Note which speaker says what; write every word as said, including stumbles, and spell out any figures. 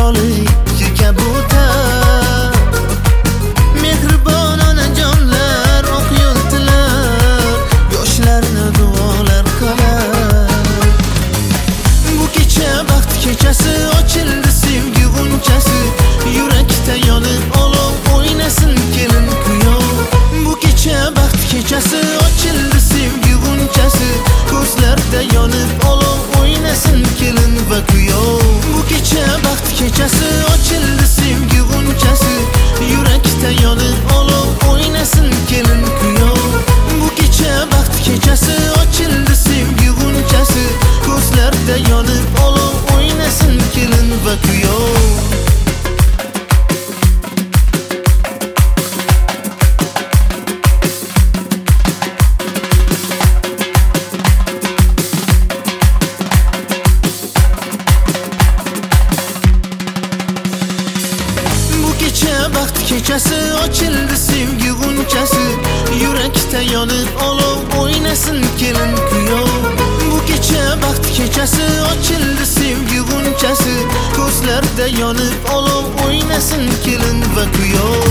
Speaker 1: misoli ikki kabutar. Mehribon onajonlar oq yo'l tilar, yoshlarni duolar qilar. Bu kecha baxt kechasi, ochildi sevgi g'unchasi, yurakda yonib olov o'ynasin kelin kuyov. Bu kecha baxt kechasi, ochildi sevgi g'unchasi, ko'zlarda yonib olov o'ynasin kelin va kuyov. Bu kecha baxt kechasi, ochildi sevgi g'unchasi, yurakda yonib olov o'ynasin kelin kuyov. Bu kecha baxt kechasi, ochildi sevgi g'unchasi, ko'zlarda yonib olov o'ynasin kelin va kuyov. Baxt kechasi, ochildi sevgi g'unchasi, yurakda yonib olov o'ynasin kelin kuyov. Bu kecha baxt kechasi, ochildi sevgi g'unchasi, ko'zlarda yonib olov o'ynasin kelin va kuyov.